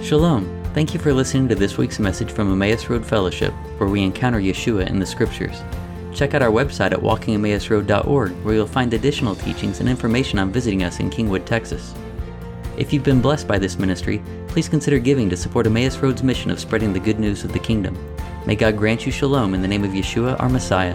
Shalom. Thank you for listening to this week's message from Emmaus Road Fellowship, where we encounter Yeshua in the Scriptures. Check out our website at walkingemmausroad.org, where you'll find additional teachings and information on visiting us in Kingwood, Texas. If you've been blessed by this ministry, please consider giving to support Emmaus Road's mission of spreading the good news of the kingdom. May God grant you shalom in the name of Yeshua, our Messiah.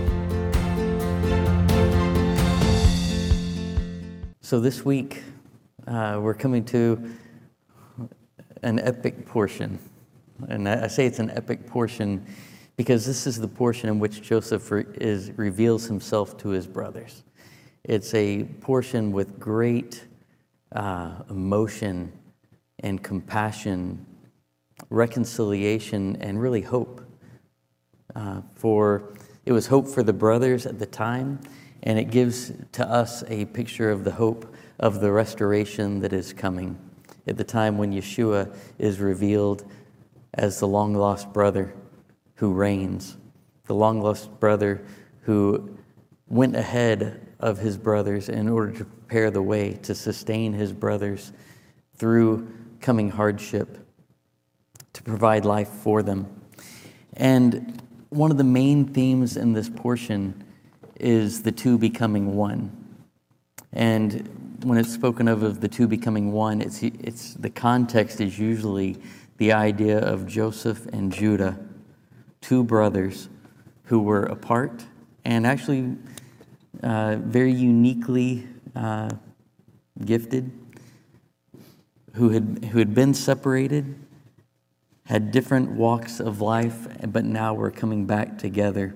So this week, we're coming to an epic portion. And I say it's an epic portion because this is the portion in which Joseph reveals himself to his brothers. It's a portion with great emotion and compassion, reconciliation, and really hope. It was hope for the brothers at the time, and it gives to us a picture of the hope of the restoration that is coming at the time when Yeshua is revealed as the long-lost brother who reigns, the long-lost brother who went ahead of his brothers in order to prepare the way to sustain his brothers through coming hardship, to provide life for them. And one of the main themes in this portion is the two becoming one. And when it's spoken of the two becoming one, it's the context is usually the idea of Joseph and Judah, two brothers who were apart and actually very uniquely gifted, who had been separated, had different walks of life, but now were coming back together.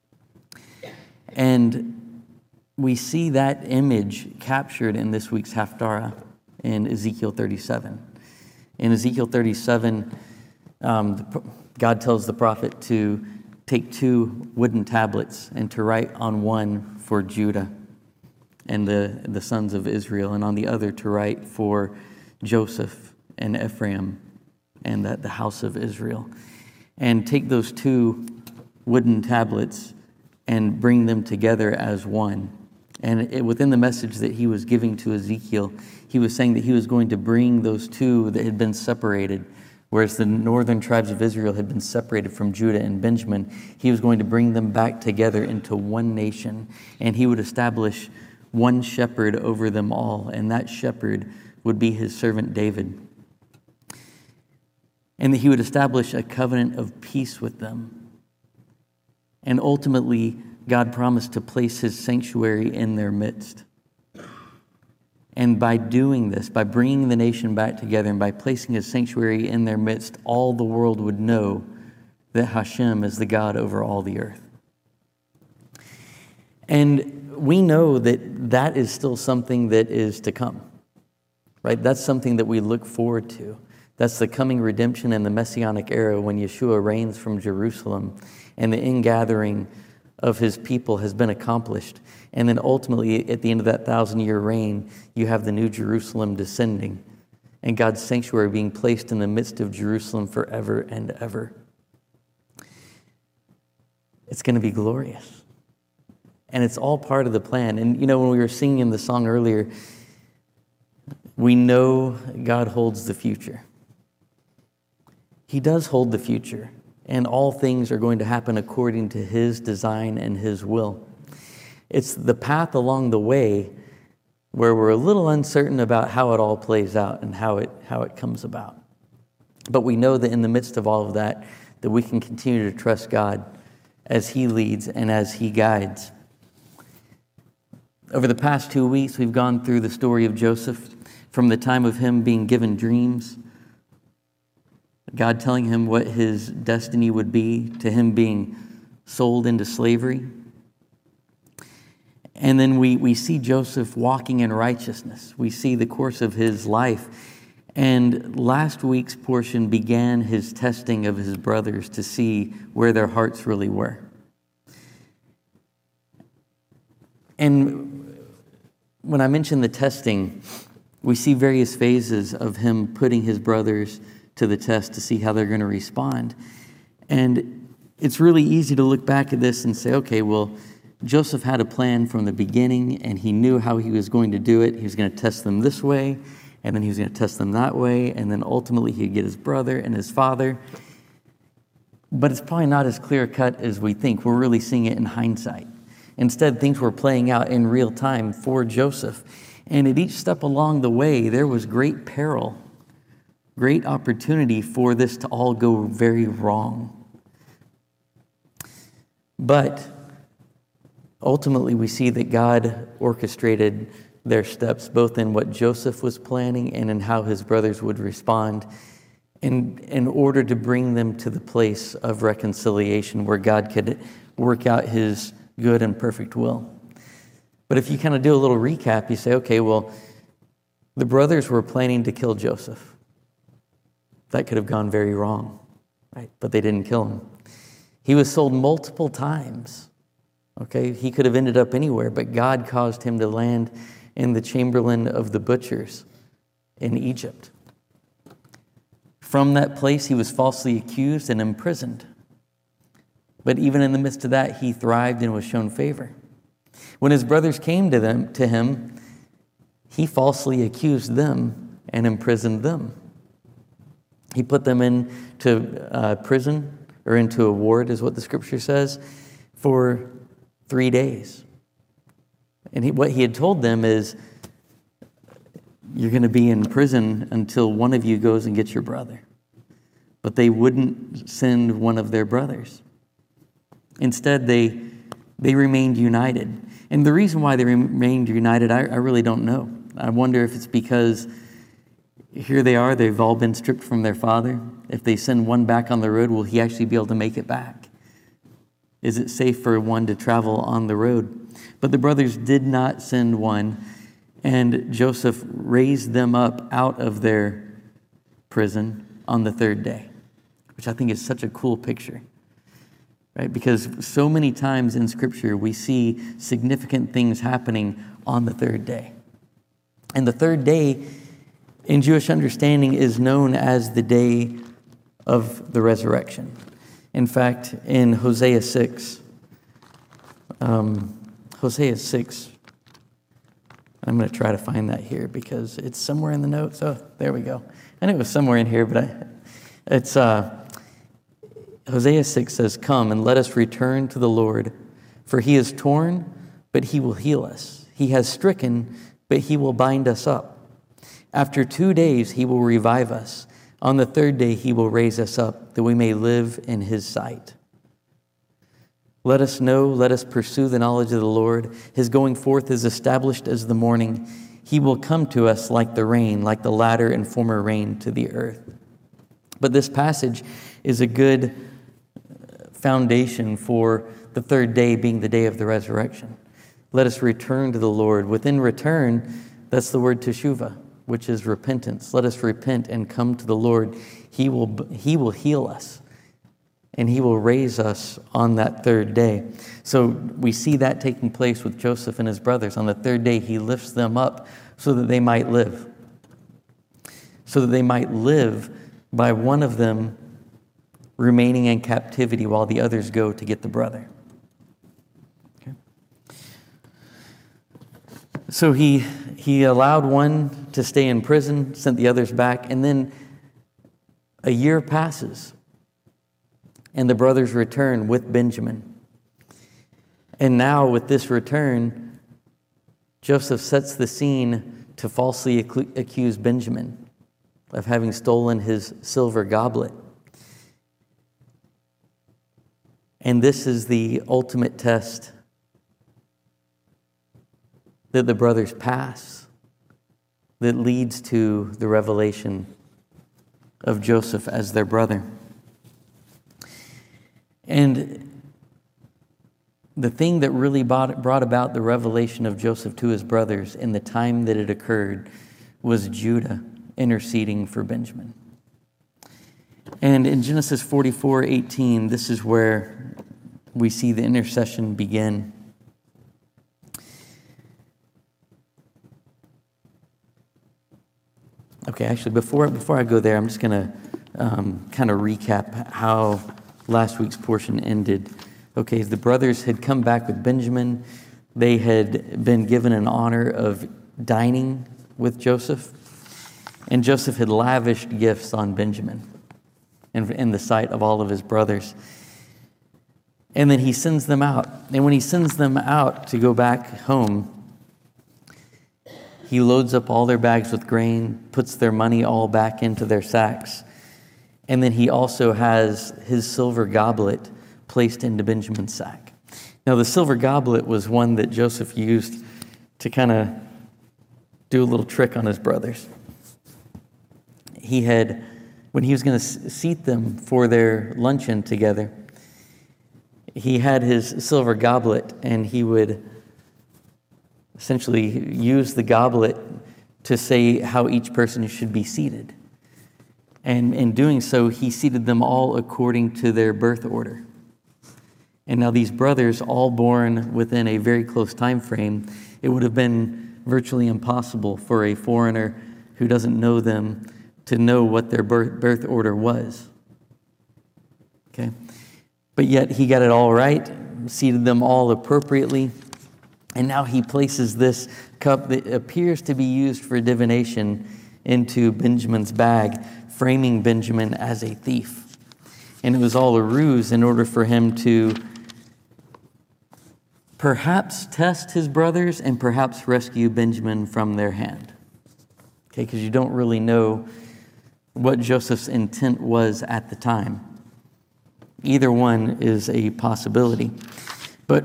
And we see that image captured in this week's Haftarah in Ezekiel 37. In Ezekiel 37, God tells the prophet to take two wooden tablets and to write on one for Judah and the sons of Israel, and on the other to write for Joseph and Ephraim and the house of Israel. And take those two wooden tablets and bring them together as one. And within the message that he was giving to Ezekiel, he was saying that he was going to bring those two that had been separated, whereas the northern tribes of Israel had been separated from Judah and Benjamin. He was going to bring them back together into one nation, and he would establish one shepherd over them all, and that shepherd would be his servant David. And that he would establish a covenant of peace with them. And ultimately, God promised to place his sanctuary in their midst. And by doing this, by bringing the nation back together and by placing his sanctuary in their midst, all the world would know that Hashem is the God over all the earth. And we know that that is still something that is to come, right? That's something that we look forward to. That's the coming redemption and the Messianic era when Yeshua reigns from Jerusalem and the ingathering of his people has been accomplished. And then ultimately, at the end of that 1,000-year reign, you have the New Jerusalem descending and God's sanctuary being placed in the midst of Jerusalem forever and ever. It's going to be glorious. And it's all part of the plan. And when we were singing the song earlier, we know God holds the future. He does hold the future. And all things are going to happen according to his design and his will. It's the path along the way where we're a little uncertain about how it all plays out and how it comes about. But we know that in the midst of all of that we can continue to trust God as he leads and as he guides. Over the past 2 weeks, we've gone through the story of Joseph from the time of him being given dreams, God telling him what his destiny would be, to him being sold into slavery. And then we see Joseph walking in righteousness. We see the course of his life. And last week's portion began his testing of his brothers to see where their hearts really were. And when I mention the testing, we see various phases of him putting his brothers to the test to see how they're going to respond. And it's really easy to look back at this and say, okay, well, Joseph had a plan from the beginning and he knew how he was going to do it. He was going to test them this way and then he was going to test them that way, and then ultimately he'd get his brother and his father. But it's probably not as clear-cut as we think. We're really seeing it in hindsight. Instead, things were playing out in real time for Joseph. And at each step along the way, there was great peril, great opportunity for this to all go very wrong. But ultimately, we see that God orchestrated their steps, both in what Joseph was planning and in how his brothers would respond, in order to bring them to the place of reconciliation where God could work out his good and perfect will. But if you kind of do a little recap, you say, okay, well, the brothers were planning to kill Joseph. That could have gone very wrong, right? But they didn't kill him. He was sold multiple times. Okay, he could have ended up anywhere, but God caused him to land in the chamberlain of the butchers in Egypt. From that place, he was falsely accused and imprisoned. But even in the midst of that, he thrived and was shown favor. When his brothers came to him, he falsely accused them and imprisoned them. He put them into prison, or into a ward, is what the scripture says, for 3 days. And what he had told them is, you're going to be in prison until one of you goes and gets your brother. But they wouldn't send one of their brothers. Instead, they remained united. And the reason why they remained united, I really don't know. I wonder if it's because here they are, they've all been stripped from their father. If they send one back on the road, will he actually be able to make it back? Is it safe for one to travel on the road? But the brothers did not send one, and Joseph raised them up out of their prison on the third day, which I think is such a cool picture, right? Because so many times in Scripture, we see significant things happening on the third day. And the third day, in Jewish understanding, is known as the day of the resurrection. In fact, in Hosea 6, I'm going to try to find that here because it's somewhere in the notes. Oh, there we go. I knew it was somewhere in here, but it's Hosea 6 says, "Come and let us return to the Lord, for he is torn, but he will heal us. He has stricken, but he will bind us up. After 2 days he will revive us. On the third day he will raise us up, that we may live in his sight. Let us know, let us pursue the knowledge of the Lord. His going forth is established as the morning. He will come to us like the rain, like the latter and former rain to the earth." But this passage is a good foundation for the third day being the day of the resurrection. Let us return to the Lord. Within return, that's the word teshuvah, which is repentance. Let us repent and come to the Lord. He will heal us, and he will raise us on that third day. So we see that taking place with Joseph and his brothers. On the third day, he lifts them up so that they might live. So that they might live by one of them remaining in captivity while the others go to get the brother. Okay. So he allowed one to stay in prison, sent the others back, and then a year passes, and the brothers return with Benjamin. And now with this return, Joseph sets the scene to falsely accuse Benjamin of having stolen his silver goblet. And this is the ultimate test that the brothers pass that leads to the revelation of Joseph as their brother. And the thing that really brought about the revelation of Joseph to his brothers in the time that it occurred was Judah interceding for Benjamin. And in Genesis 44:18, this is where we see the intercession begin. Okay, actually, before I go there, I'm just going to kind of recap how last week's portion ended. Okay, the brothers had come back with Benjamin. They had been given an honor of dining with Joseph. And Joseph had lavished gifts on Benjamin in the sight of all of his brothers. And then he sends them out. And when he sends them out to go back home, he loads up all their bags with grain, puts their money all back into their sacks. And then he also has his silver goblet placed into Benjamin's sack. Now, the silver goblet was one that Joseph used to kind of do a little trick on his brothers. He had, when he was going to seat them for their luncheon together, he had his silver goblet, and he would essentially use the goblet to say how each person should be seated. And in doing so, he seated them all according to their birth order. And now these brothers, all born within a very close time frame, it would have been virtually impossible for a foreigner who doesn't know them to know what their birth order was. Okay? But yet he got it all right, seated them all appropriately, and now he places this cup that appears to be used for divination into Benjamin's bag, framing Benjamin as a thief. And it was all a ruse in order for him to perhaps test his brothers and perhaps rescue Benjamin from their hand. Okay, because you don't really know what Joseph's intent was at the time. Either one is a possibility. But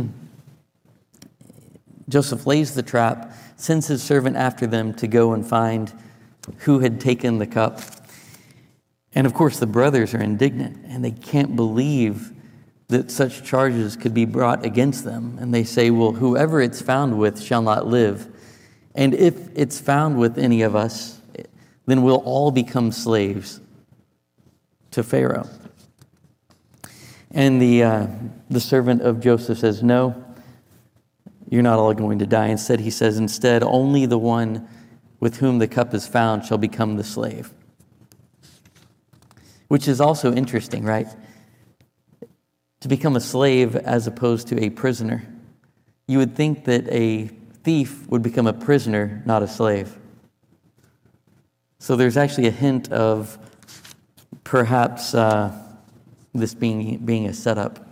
Joseph lays the trap, sends his servant after them to go and find who had taken the cup. And of course, the brothers are indignant, and they can't believe that such charges could be brought against them. And they say, well, whoever it's found with shall not live. And if it's found with any of us, then we'll all become slaves to Pharaoh. And the servant of Joseph says, no, you're not all going to die. Instead, he says, instead, only the one with whom the cup is found shall become the slave. Which is also interesting, right? To become a slave as opposed to a prisoner. You would think that a thief would become a prisoner, not a slave. So there's actually a hint of perhaps this being a setup.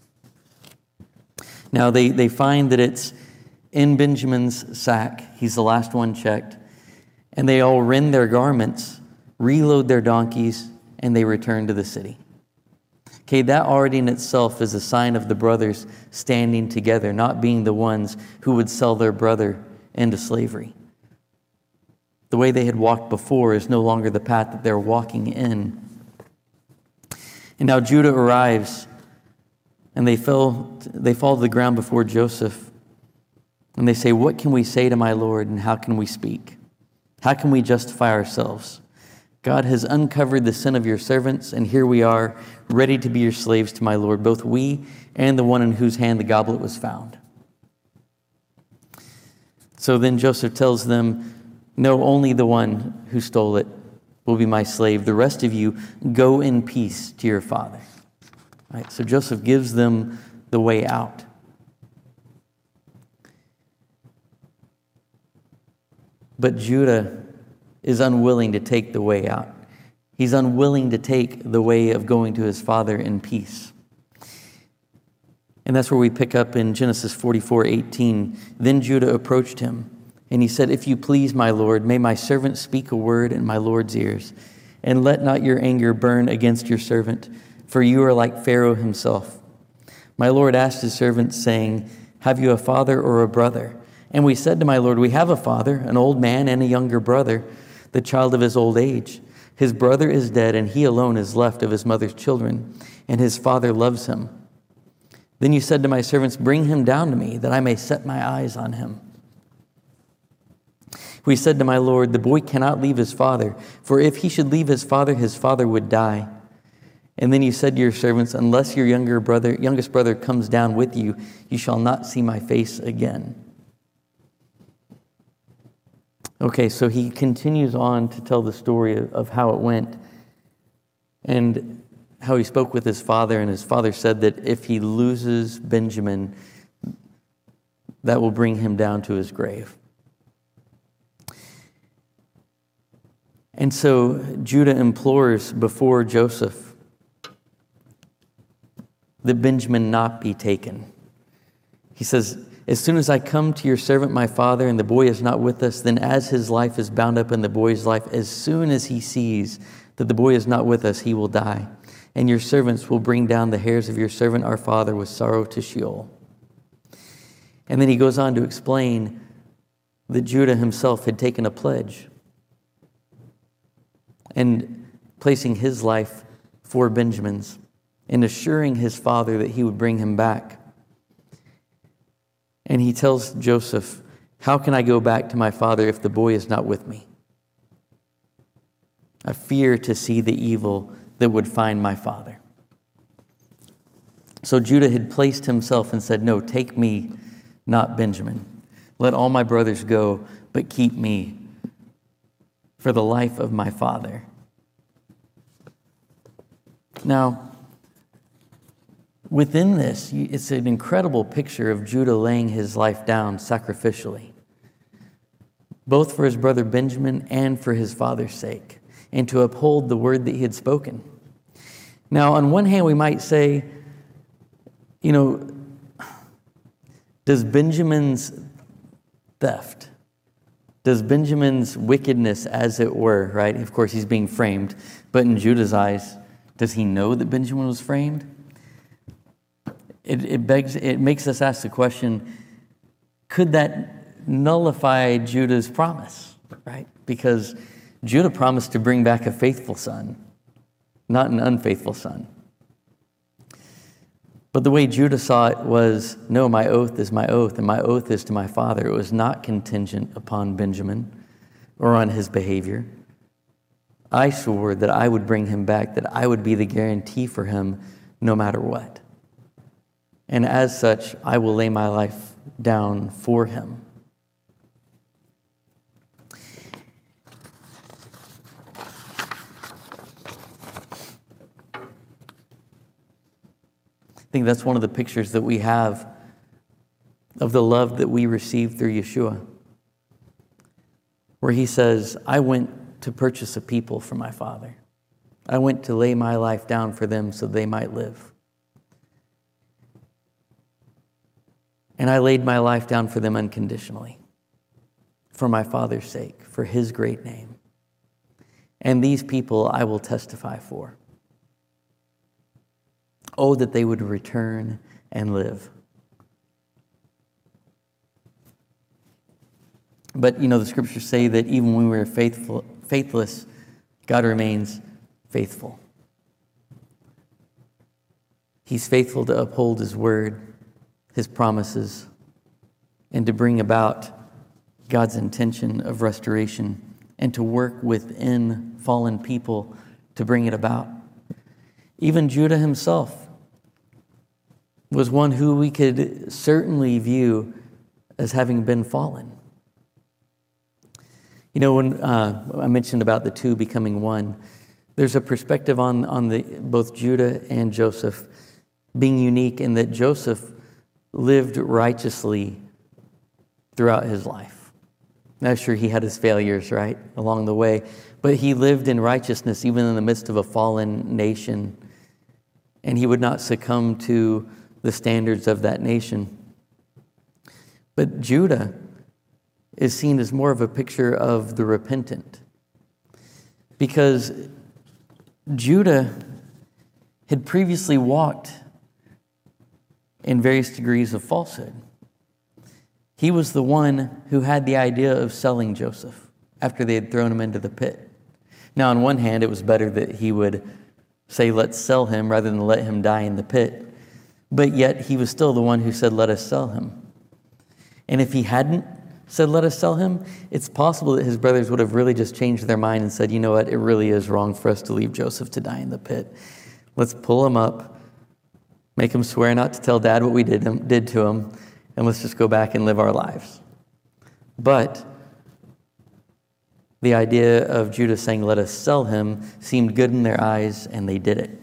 Now they find that it's in Benjamin's sack. He's the last one checked. And they all rend their garments, reload their donkeys, and they return to the city. Okay, that already in itself is a sign of the brothers standing together, not being the ones who would sell their brother into slavery. The way they had walked before is no longer the path that they're walking in. And now Judah arrives, and they fall to the ground before Joseph. And they say, what can we say to my Lord, and how can we speak? How can we justify ourselves? God has uncovered the sin of your servants, and here we are, ready to be your slaves to my Lord, both we and the one in whose hand the goblet was found. So then Joseph tells them, no, only the one who stole it will be my slave. The rest of you, go in peace to your father. All right, so Joseph gives them the way out. But Judah is unwilling to take the way out. He's unwilling to take the way of going to his father in peace. And that's where we pick up in Genesis 44:18. Then Judah approached him, and he said, if you please, my Lord, may my servant speak a word in my Lord's ears, and let not your anger burn against your servant, for you are like Pharaoh himself. My Lord asked his servant, saying, have you a father or a brother? And we said to my Lord, we have a father, an old man, and a younger brother, the child of his old age. His brother is dead, and he alone is left of his mother's children, and his father loves him. Then you said to my servants, bring him down to me, that I may set my eyes on him. We said to my Lord, the boy cannot leave his father, for if he should leave his father would die. And then you said to your servants, unless your youngest brother comes down with you, you shall not see my face again. Okay, so he continues on to tell the story of how it went and how he spoke with his father, and his father said that if he loses Benjamin, that will bring him down to his grave. And so Judah implores before Joseph that Benjamin not be taken. He says, as soon as I come to your servant, my father, and the boy is not with us, then as his life is bound up in the boy's life, as soon as he sees that the boy is not with us, he will die. And your servants will bring down the hairs of your servant, our father, with sorrow to Sheol. And then he goes on to explain that Judah himself had taken a pledge and placing his life for Benjamin's and assuring his father that he would bring him back. And he tells Joseph, how can I go back to my father if the boy is not with me? I fear to see the evil that would find my father. So Judah had placed himself and said, no, take me, not Benjamin. Let all my brothers go, but keep me for the life of my father. Now, within this, it's an incredible picture of Judah laying his life down sacrificially, both for his brother Benjamin and for his father's sake, and to uphold the word that he had spoken. Now, on one hand, we might say, does Benjamin's theft, does Benjamin's wickedness, as it were, right? Of course, he's being framed, but in Judah's eyes, does he know that Benjamin was framed? It makes us ask the question, could that nullify Judah's promise, right? Because Judah promised to bring back a faithful son, not an unfaithful son. But the way Judah saw it was, no, my oath is my oath, and my oath is to my father. It was not contingent upon Benjamin or on his behavior. I swore that I would bring him back, that I would be the guarantee for him no matter what. And as such, I will lay my life down for him. I think that's one of the pictures that we have of the love that we receive through Yeshua, where he says, I went to purchase a people for my Father. I went to lay my life down for them so they might live. And I laid my life down for them unconditionally, for my Father's sake, for his great name. And these people I will testify for. Oh, that they would return and live. But, the scriptures say that even when we are faithless, God remains faithful. He's faithful to uphold his word, his promises, and to bring about God's intention of restoration and to work within fallen people to bring it about. Even Judah himself was one who we could certainly view as having been fallen. When I mentioned about the two becoming one, there's a perspective on both Judah and Joseph being unique in that Joseph lived righteously throughout his life. Now, sure, he had his failures, right, along the way, but he lived in righteousness even in the midst of a fallen nation, and he would not succumb to the standards of that nation. But Judah is seen as more of a picture of the repentant, because Judah had previously walked in various degrees of falsehood. He was the one who had the idea of selling Joseph after they had thrown him into the pit. Now, on one hand, it was better that he would say, let's sell him rather than let him die in the pit. But yet he was still the one who said, let us sell him. And if he hadn't said, let us sell him, it's possible that his brothers would have really just changed their mind and said, you know what, it really is wrong for us to leave Joseph to die in the pit. Let's pull him up, make him swear not to tell Dad what we did to him, and let's just go back and live our lives. But the idea of Judah saying, let us sell him, seemed good in their eyes, and they did it.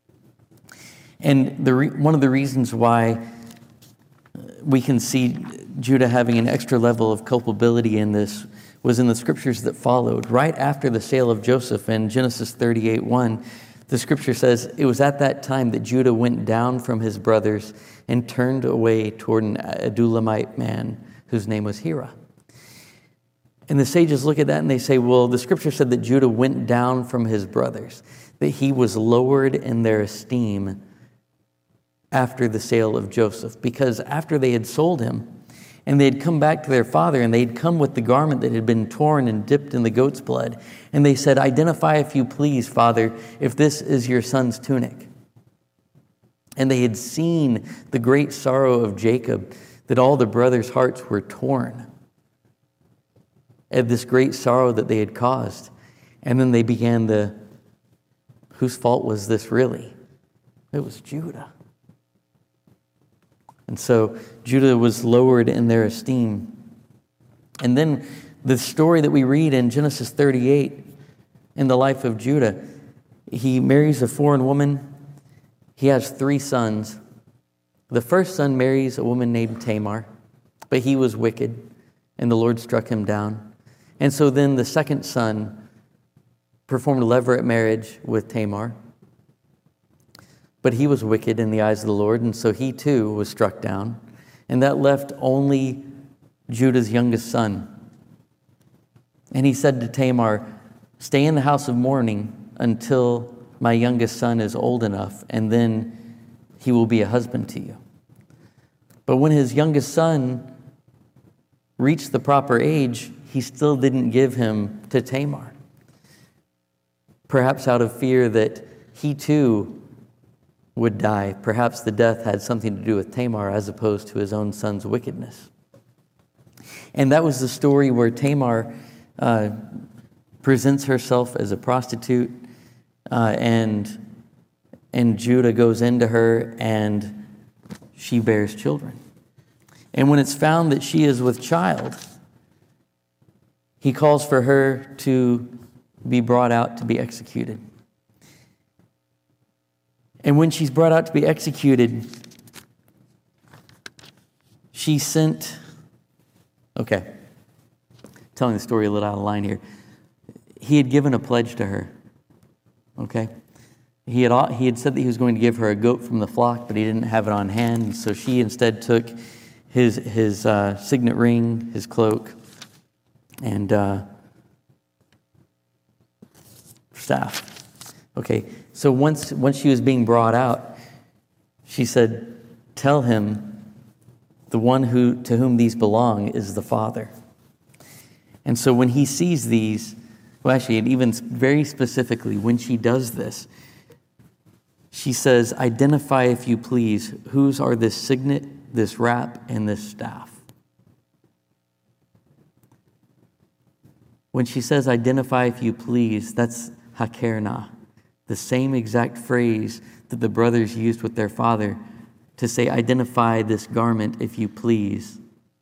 And one of the reasons why we can see Judah having an extra level of culpability in this was in the scriptures that followed. Right after the sale of Joseph in Genesis 38:1, the scripture says, "It was at that time that Judah went down from his brothers and turned away toward an Adulamite man whose name was Hira." And the sages look at that and they say, well, the scripture said that Judah went down from his brothers, that he was lowered in their esteem after the sale of Joseph. Because after they had sold him and they had come back to their father and they had come with the garment that had been torn and dipped in the goat's blood, and they said, "Identify, if you please, Father, if this is your son's tunic." And they had seen the great sorrow of Jacob, that all the brothers' hearts were torn at this great sorrow that they had caused. And then they began whose fault was this really? It was Judah. And so Judah was lowered in their esteem. And then the story that we read in Genesis 38 in the life of Judah, he marries a foreign woman. He has 3 sons. The first son marries a woman named Tamar, but he was wicked, and the Lord struck him down. And so then the second son performed a levirate marriage with Tamar, but he was wicked in the eyes of the Lord, and so he too was struck down. And that left only Judah's youngest son. And he said to Tamar, "Stay in the house of mourning until my youngest son is old enough, and then he will be a husband to you." But when his youngest son reached the proper age, he still didn't give him to Tamar. Perhaps out of fear that he too would die. Perhaps the death had something to do with Tamar as opposed to his own son's wickedness. And that was the story where Tamar presents herself as a prostitute, and Judah goes into her and she bears children. And when it's found that she is with child, he calls for her to be brought out to be executed. And when she's brought out to be executed, she sent... Okay, telling the story a little out of line here. He had given a pledge to her, okay? He had said that he was going to give her a goat from the flock, but he didn't have it on hand, so she instead took his signet ring, his cloak, and staff. Okay, so once she was being brought out, she said, "Tell him the one to whom these belong is the Father." And so when he sees these, well, actually, and even very specifically, when she does this, she says, "Identify, if you please, whose are this signet, this wrap, and this staff." When she says, "Identify, if you please," that's hakerna, the same exact phrase that the brothers used with their father to say, "Identify this garment, if you please."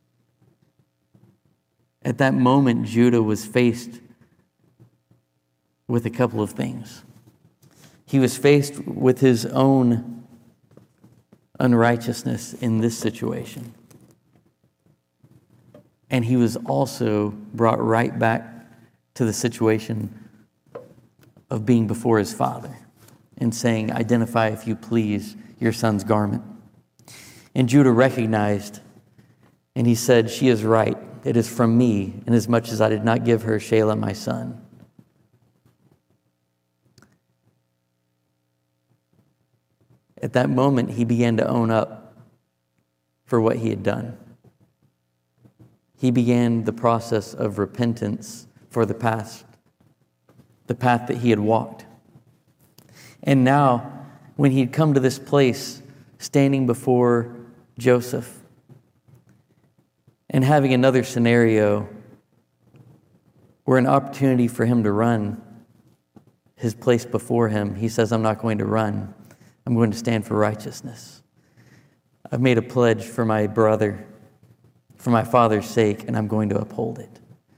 At that moment, Judah was faced with a couple of things. He was faced with his own unrighteousness in this situation. And he was also brought right back to the situation of being before his father and saying, "Identify, if you please, your son's garment." And Judah recognized, and he said, "She is right. It is from me, inasmuch as I did not give her Shelah, my son." At that moment, he began to own up for what he had done. He began the process of repentance for the past, the path that he had walked. And now, when he had come to this place, standing before Joseph, and having another scenario where an opportunity for him to run his place before him, he says, "I'm not going to run. I'm going to stand for righteousness. I've made a pledge for my brother, for my father's sake, and I'm going to uphold it."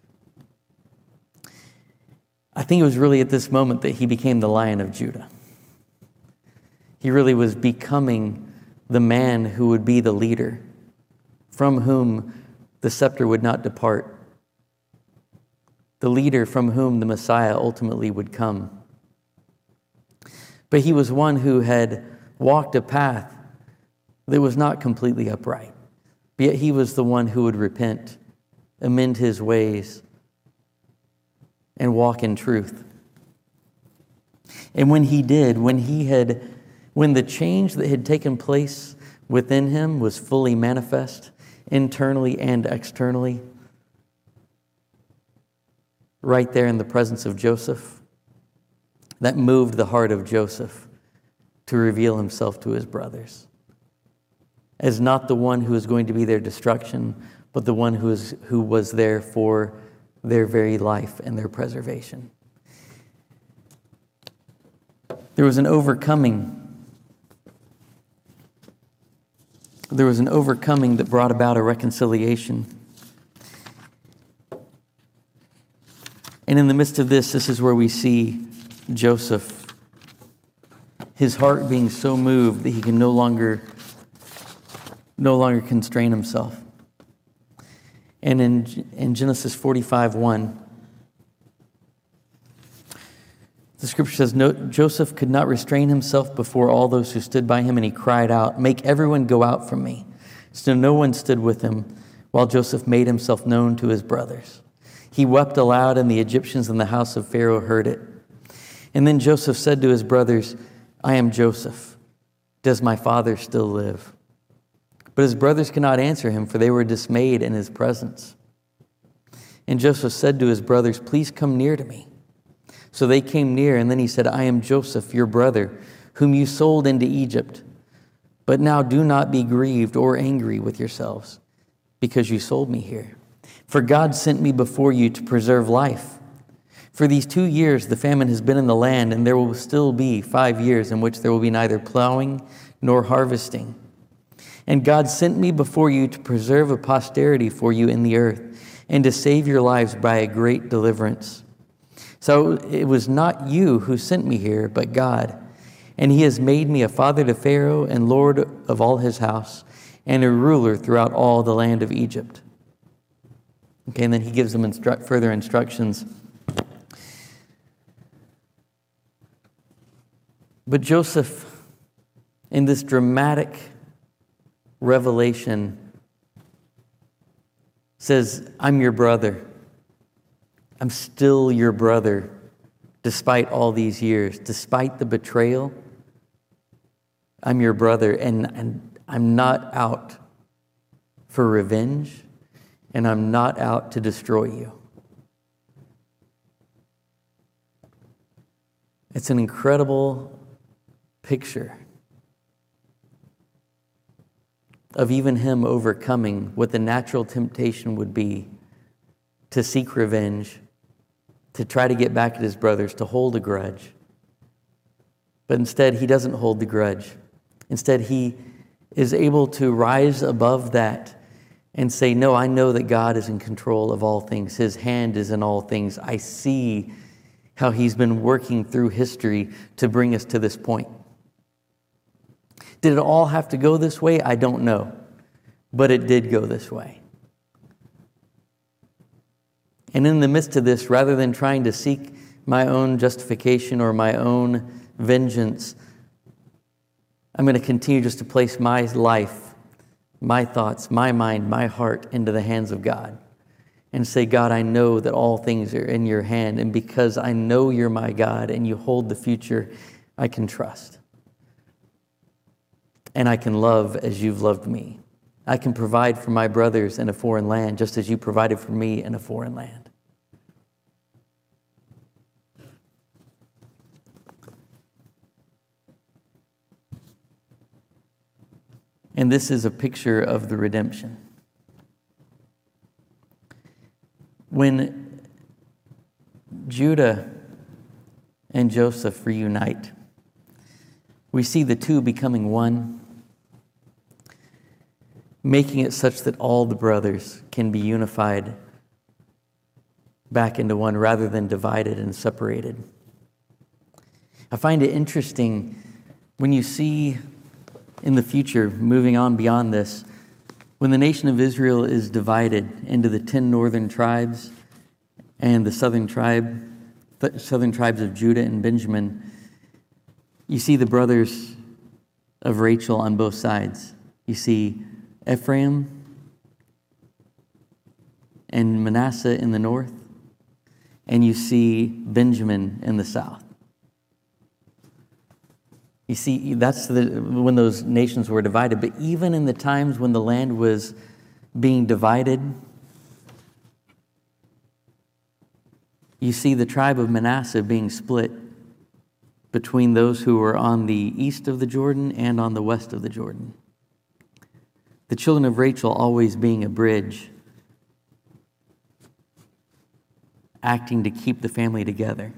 I think it was really at this moment that he became the Lion of Judah. He really was becoming the man who would be the leader, from whom the scepter would not depart. the leader from whom the Messiah ultimately would come. But he was one who had walked a path that was not completely upright. But yet he was the one who would repent, amend his ways, and walk in truth. And when he did, when the change that had taken place within him was fully manifest, internally and externally, right there in the presence of Joseph, that moved the heart of Joseph to reveal himself to his brothers as not the one who was going to be their destruction, but the one who was there for their very life and their preservation. There was an overcoming that brought about a reconciliation. And in the midst of this is where we see Joseph, his heart being so moved that he can no longer constrain himself. And in Genesis 45:1, the scripture says, Joseph could not restrain himself before all those who stood by him, and he cried out, "Make everyone go out from me." So no one stood with him while Joseph made himself known to his brothers. He wept aloud, and the Egyptians in the house of Pharaoh heard it. And then Joseph said to his brothers, "I am Joseph. Does my father still live?" But his brothers could not answer him, for they were dismayed in his presence. And Joseph said to his brothers, "Please come near to me." So they came near, and then he said, "I am Joseph, your brother, whom you sold into Egypt. But now do not be grieved or angry with yourselves, because you sold me here. For God sent me before you to preserve life. For these 2 years the famine has been in the land, and there will still be 5 years in which there will be neither plowing nor harvesting. And God sent me before you to preserve a posterity for you in the earth, and to save your lives by a great deliverance. So it was not you who sent me here, but God. And he has made me a father to Pharaoh and Lord of all his house, and a ruler throughout all the land of Egypt." Okay, and then he gives them further instructions. But Joseph, in this dramatic revelation, says, "I'm your brother. I'm still your brother, despite all these years, despite the betrayal. I'm your brother, and I'm not out for revenge, and I'm not out to destroy you." It's an incredible picture of even him overcoming what the natural temptation would be to seek revenge, to try to get back at his brothers, to hold a grudge. But instead, he doesn't hold the grudge. Instead, he is able to rise above that and say, "No, I know that God is in control of all things. His hand is in all things. I see how he's been working through history to bring us to this point." Did it all have to go this way? I don't know. But it did go this way. And in the midst of this, rather than trying to seek my own justification or my own vengeance, I'm going to continue just to place my life, my thoughts, my mind, my heart into the hands of God and say, "God, I know that all things are in your hand, and because I know you're my God and you hold the future, I can trust. And I can love as you've loved me. I can provide for my brothers in a foreign land just as you provided for me in a foreign land." And this is a picture of the redemption. When Judah and Joseph reunite, we see the two becoming one, making it such that all the brothers can be unified back into one rather than divided and separated. I find it interesting when you see in the future, moving on beyond this, when the nation of Israel is divided into the 10 northern tribes and the southern tribes of Judah and Benjamin, you see the brothers of Rachel on both sides. You see Ephraim and Manasseh in the north, and you see Benjamin in the south. You see, that's when those nations were divided. But even in the times when the land was being divided, you see the tribe of Manasseh being split between those who were on the east of the Jordan and on the west of the Jordan. The children of Rachel always being a bridge, acting to keep the family together.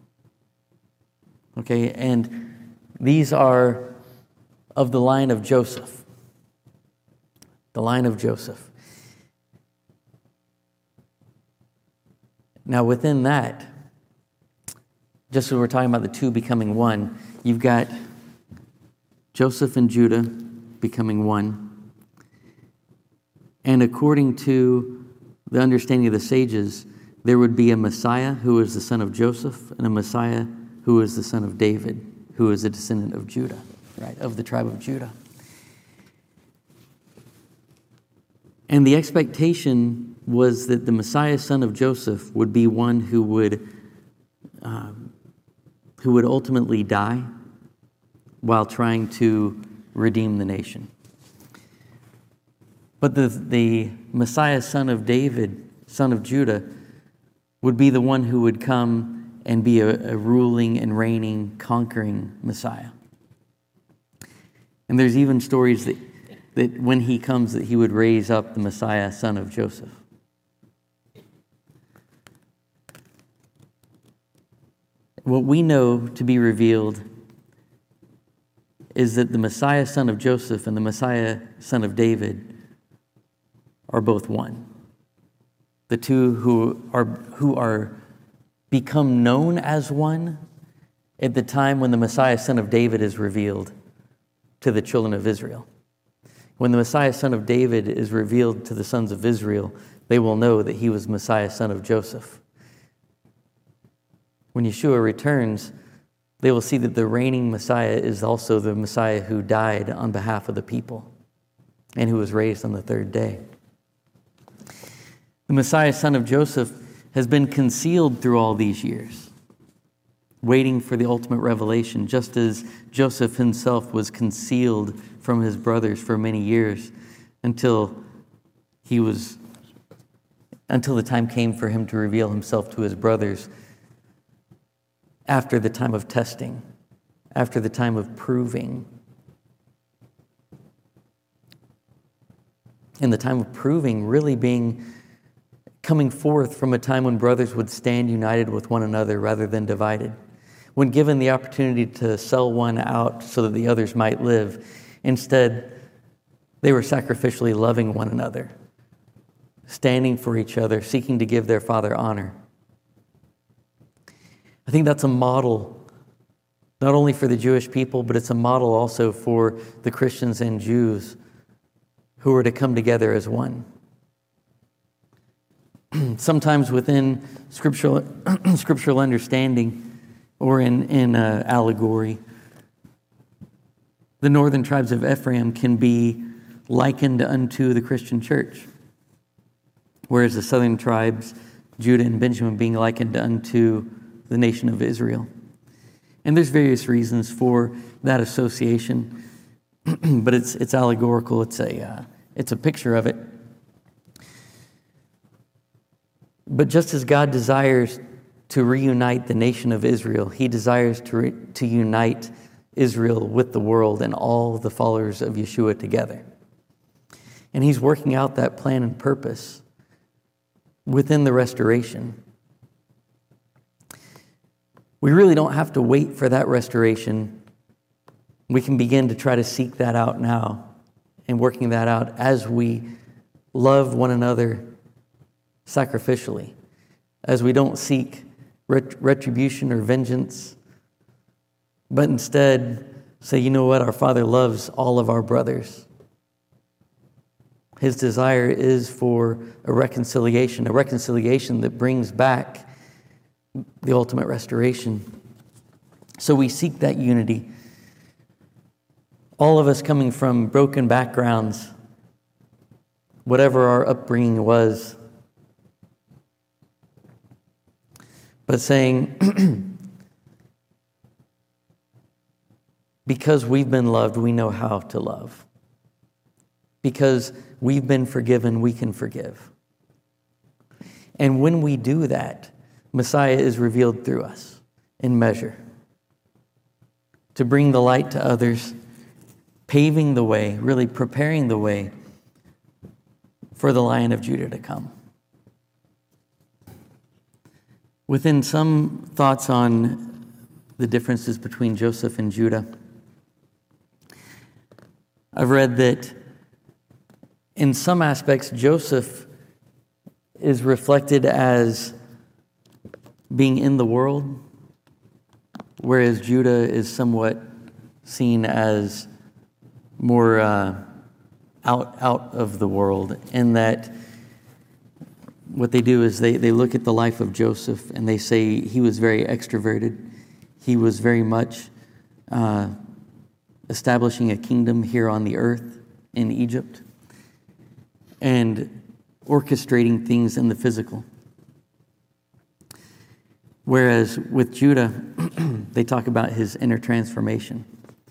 Okay, and these are of the line of Joseph. The line of Joseph. Now within that, just as we're talking about the two becoming one, you've got Joseph and Judah becoming one. And according to the understanding of the sages, there would be a Messiah who is the son of Joseph and a Messiah who is the son of David, who is a descendant of Judah, right, of the tribe of Judah. And the expectation was that the Messiah, son of Joseph, would be one who would ultimately die while trying to redeem the nation. But the Messiah, son of David, son of Judah, would be the one who would come and be a ruling and reigning, conquering Messiah. And there's even stories that when he comes, that he would raise up the Messiah, son of Joseph. What we know to be revealed is that the Messiah, son of Joseph, and the Messiah, son of David, are both one. The two who are become known as one at the time when the Messiah, son of David, is revealed to the children of Israel. When the Messiah, son of David, is revealed to the sons of Israel, they will know that he was Messiah, son of Joseph. When Yeshua returns, they will see that the reigning Messiah is also the Messiah who died on behalf of the people and who was raised on the third day. The Messiah, son of Joseph, has been concealed through all these years, waiting for the ultimate revelation, just as Joseph himself was concealed from his brothers for many years until the time came for him to reveal himself to his brothers after the time of testing, after the time of proving. And the time of proving really being coming forth from a time when brothers would stand united with one another rather than divided. When given the opportunity to sell one out so that the others might live, instead, they were sacrificially loving one another, standing for each other, seeking to give their father honor. I think that's a model, not only for the Jewish people, but it's a model also for the Christians and Jews who are to come together as one. Sometimes within scriptural understanding or in allegory, the northern tribes of Ephraim can be likened unto the Christian church, whereas the southern tribes, Judah and Benjamin, being likened unto the nation of Israel. And there's various reasons for that association, but it's allegorical. It's a picture of it. But just as God desires to reunite the nation of Israel, he desires to unite Israel with the world and all the followers of Yeshua together. And he's working out that plan and purpose within the restoration. We really don't have to wait for that restoration. We can begin to try to seek that out now and working that out as we love one another sacrificially, as we don't seek retribution or vengeance, but instead say, you know what, our Father loves all of our brothers. His desire is for a reconciliation that brings back the ultimate restoration. So we seek that unity. All of us coming from broken backgrounds, whatever our upbringing was, but saying, because we've been loved, we know how to love. Because we've been forgiven, we can forgive. And when we do that, Messiah is revealed through us in measure to bring the light to others, paving the way, really preparing the way for the Lion of Judah to come. Within some thoughts on the differences between Joseph and Judah, I've read that in some aspects, Joseph is reflected as being in the world, whereas Judah is somewhat seen as more out of the world, in that what they do is they look at the life of Joseph and they say he was very extroverted. He was very much establishing a kingdom here on the earth in Egypt and orchestrating things in the physical. Whereas with Judah, they talk about his inner transformation.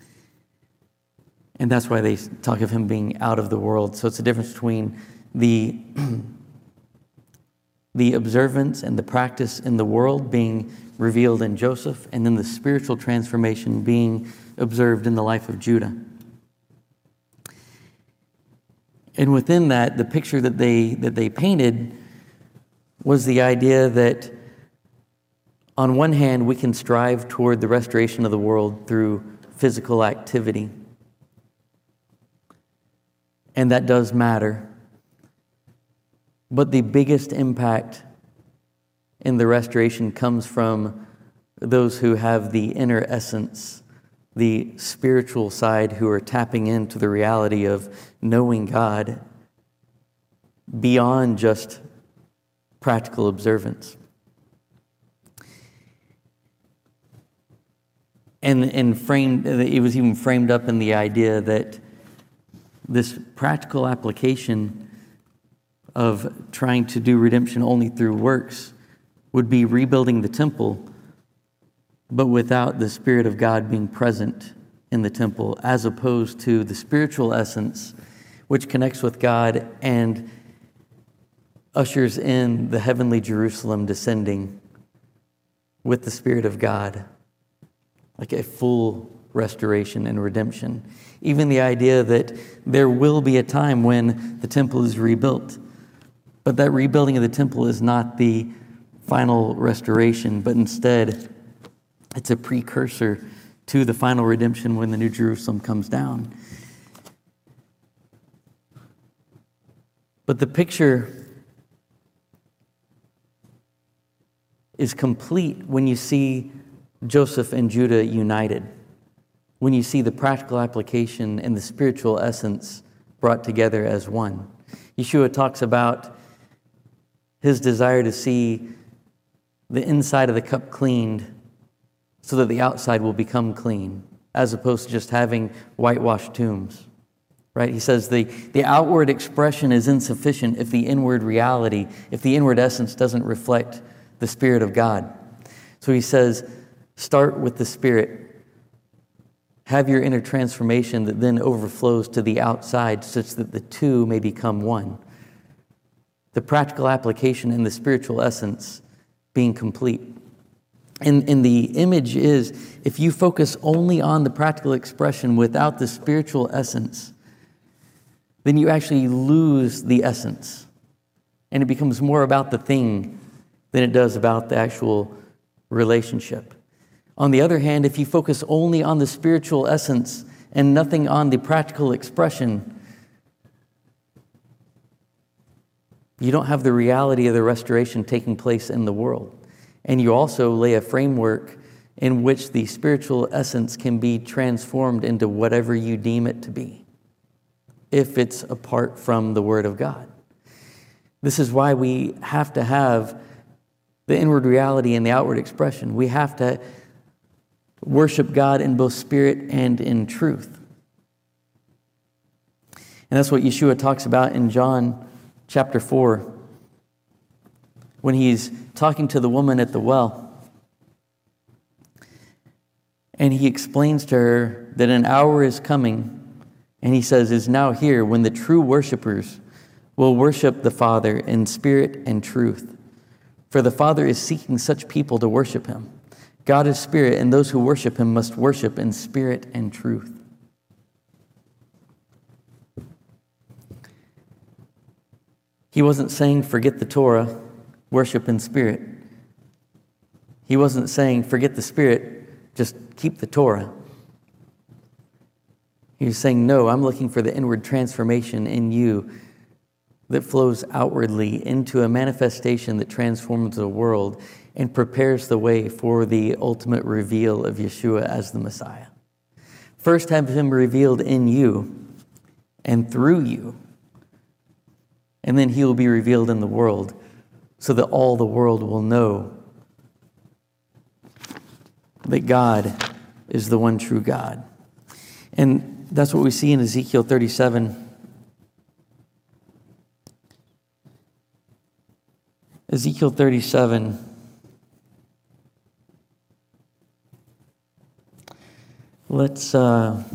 And that's why they talk of him being out of the world. So it's a difference between the observance and the practice in the world being revealed in Joseph, and then the spiritual transformation being observed in the life of Judah. And within that, the picture that they painted was the idea that on one hand, we can strive toward the restoration of the world through physical activity. And that does matter. But the biggest impact in the restoration comes from those who have the inner essence, the spiritual side, who are tapping into the reality of knowing God beyond just practical observance. And it was even framed up in the idea that this practical application of trying to do redemption only through works would be rebuilding the temple, but without the Spirit of God being present in the temple, as opposed to the spiritual essence, which connects with God and ushers in the heavenly Jerusalem descending with the Spirit of God, like a full restoration and redemption. Even the idea that there will be a time when the temple is rebuilt, but that rebuilding of the temple is not the final restoration, but instead it's a precursor to the final redemption when the New Jerusalem comes down. But the picture is complete when you see Joseph and Judah united, when you see the practical application and the spiritual essence brought together as one. Yeshua talks about his desire to see the inside of the cup cleaned so that the outside will become clean, as opposed to just having whitewashed tombs. Right? He says the outward expression is insufficient if the inward reality, if the inward essence doesn't reflect the Spirit of God. So he says, start with the Spirit. Have your inner transformation that then overflows to the outside such that the two may become one. The practical application and the spiritual essence being complete. And the image is, if you focus only on the practical expression without the spiritual essence, then you actually lose the essence. And it becomes more about the thing than it does about the actual relationship. On the other hand, if you focus only on the spiritual essence and nothing on the practical expression, you don't have the reality of the restoration taking place in the world. And you also lay a framework in which the spiritual essence can be transformed into whatever you deem it to be. if it's apart from the Word of God. This is why we have to have the inward reality and the outward expression. We have to worship God in both spirit and in truth. And that's what Yeshua talks about in John chapter 4, when he's talking to the woman at the well. And he explains to her that an hour is coming, and he says, is now here, when the true worshipers will worship the Father in spirit and truth. For the Father is seeking such people to worship him. God is spirit, and those who worship him must worship in spirit and truth. He wasn't saying, forget the Torah, worship in spirit. He wasn't saying, forget the spirit, just keep the Torah. He was saying, no, I'm looking for the inward transformation in you that flows outwardly into a manifestation that transforms the world and prepares the way for the ultimate reveal of Yeshua as the Messiah. First, have him revealed in you and through you, and then he will be revealed in the world so that all the world will know that God is the one true God. And that's what we see in Ezekiel 37. Ezekiel 37. Let's start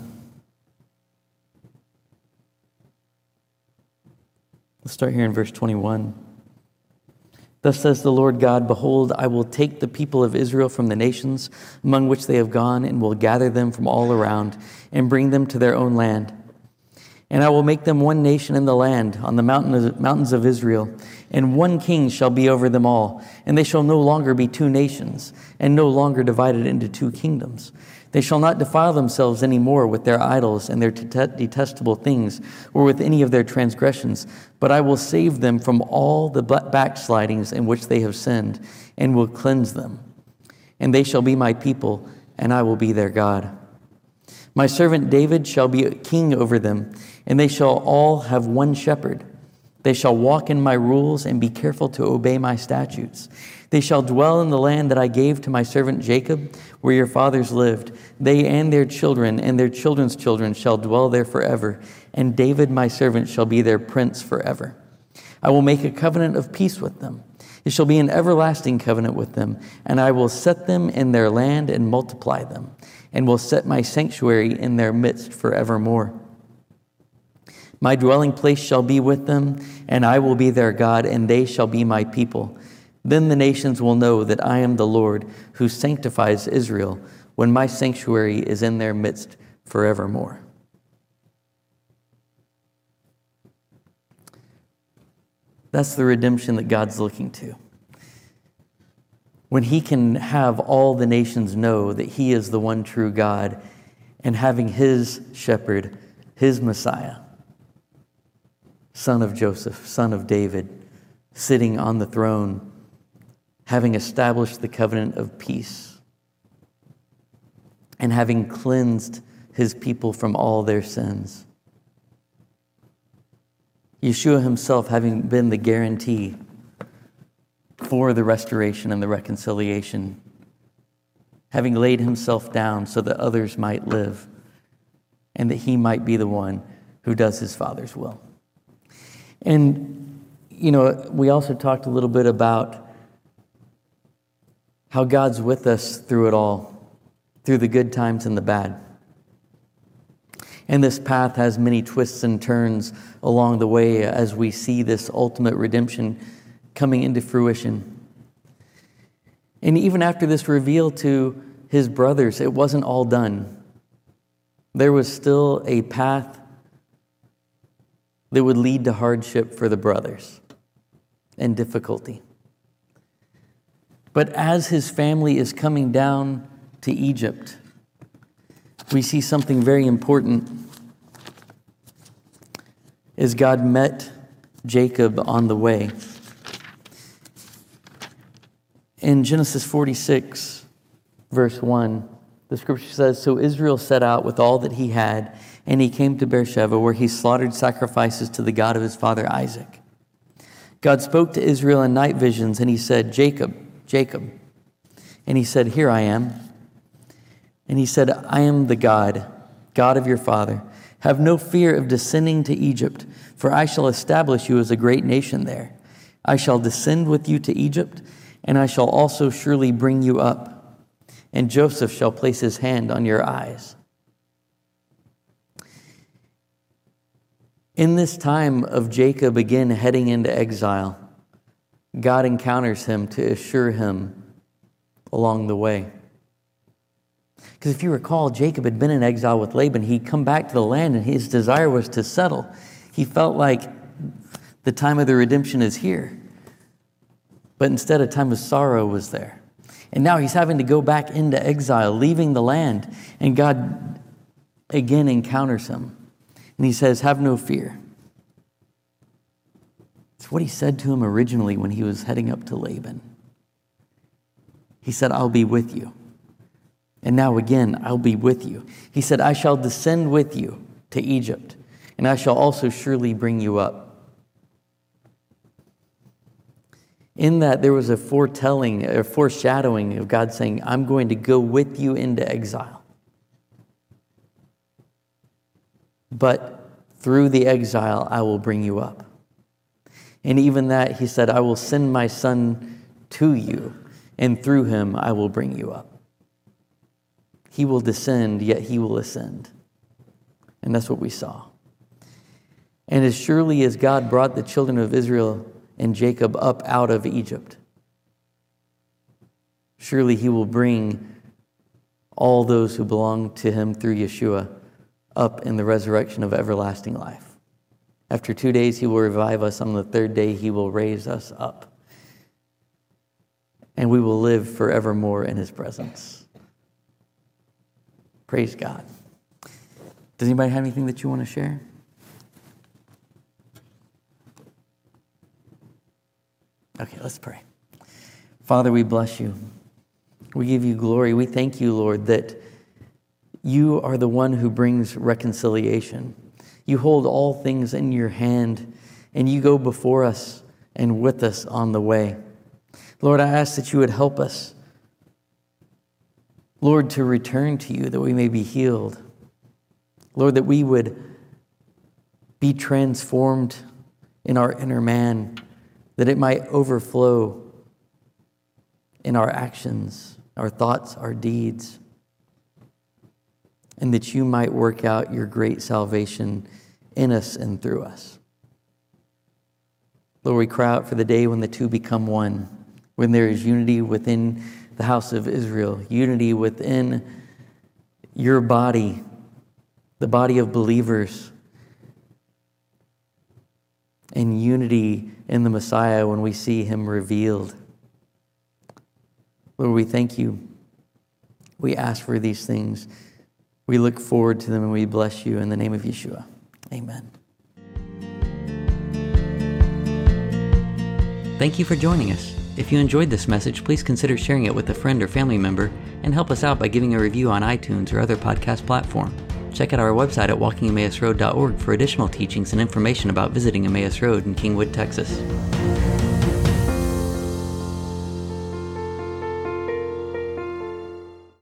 here in verse 21. Thus says the Lord God, behold, I will take the people of Israel from the nations among which they have gone, and will gather them from all around, and bring them to their own land. And I will make them one nation in the land, on the mountains of Israel, and one king shall be over them all. And they shall no longer be two nations, and no longer divided into two kingdoms. They shall not defile themselves any more with their idols and their detestable things, or with any of their transgressions, but I will save them from all the backslidings in which they have sinned, and will cleanse them. And they shall be my people, and I will be their God. My servant David shall be king over them, and they shall all have one shepherd. They shall walk in my rules and be careful to obey my statutes. They shall dwell in the land that I gave to my servant Jacob, where your fathers lived. They and their children and their children's children shall dwell there forever, and David my servant shall be their prince forever. I will make a covenant of peace with them. It shall be an everlasting covenant with them, and I will set them in their land and multiply them, and will set my sanctuary in their midst forevermore. My dwelling place shall be with them, and I will be their God, and they shall be my people. Then the nations will know that I am the Lord who sanctifies Israel, when my sanctuary is in their midst forevermore. That's the redemption that God's looking to. When he can have all the nations know that he is the one true God, and having his shepherd, his Messiah, son of Joseph, son of David, sitting on the throne, having established the covenant of peace, and having cleansed his people from all their sins. Yeshua himself having been the guarantee for the restoration and the reconciliation, having laid himself down so that others might live, and that he might be the one who does his Father's will. And, we also talked a little bit about how God's with us through it all, through the good times and the bad. And this path has many twists and turns along the way as we see this ultimate redemption coming into fruition. And even after this reveal to his brothers, it wasn't all done. There was still a path that would lead to hardship for the brothers and difficulty. But as his family is coming down to Egypt, we see something very important. As God met Jacob on the way. In Genesis 46, verse 1, the scripture says, So Israel set out with all that he had, and he came to Beersheba, where he slaughtered sacrifices to the God of his father Isaac. God spoke to Israel in night visions, and he said, "Jacob, Jacob." And he said, "Here I am." And he said, "I am the God of your father. Have no fear of descending to Egypt, for I shall establish you as a great nation there. I shall descend with you to Egypt, and I shall also surely bring you up. And Joseph shall place his hand on your eyes." In this time of Jacob again heading into exile, God encounters him to assure him along the way. Because if you recall, Jacob had been in exile with Laban. He'd come back to the land, and his desire was to settle. He felt like the time of the redemption is here. But instead, a time of sorrow was there. And now he's having to go back into exile, leaving the land. And God again encounters him. And he says, "Have no fear." It's what he said to him originally when he was heading up to Laban. He said, "I'll be with you." And now again, "I'll be with you." He said, "I shall descend with you to Egypt, and I shall also surely bring you up." In that, there was a foreshadowing of God saying, "I'm going to go with you into exile. But through the exile, I will bring you up." And even that, he said, "I will send my son to you, and through him I will bring you up." He will descend, yet he will ascend. And that's what we saw. And as surely as God brought the children of Israel and Jacob up out of Egypt, surely he will bring all those who belong to him through Yeshua up in the resurrection of everlasting life. After 2 days, he will revive us. On the third day, he will raise us up. And we will live forevermore in his presence. Praise God. Does anybody have anything that you want to share? Okay, let's pray. Father, we bless you. We give you glory. We thank you, Lord, that you are the one who brings reconciliation. You hold all things in your hand, and you go before us and with us on the way. Lord, I ask that you would help us, Lord, to return to you, that we may be healed. Lord, that we would be transformed in our inner man, that it might overflow in our actions, our thoughts, our deeds, and that you might work out your great salvation in us and through us. Lord, we cry out for the day when the two become one, when there is unity within the house of Israel, unity within your body, the body of believers, and unity in the Messiah when we see him revealed. Lord, we thank you. We ask for these things. We look forward to them, and we bless you in the name of Yeshua. Amen. Thank you for joining us. If you enjoyed this message, please consider sharing it with a friend or family member, and help us out by giving a review on iTunes or other podcast platform. Check out our website at walkingemmausroad.org for additional teachings and information about visiting Emmaus Road in Kingwood, Texas.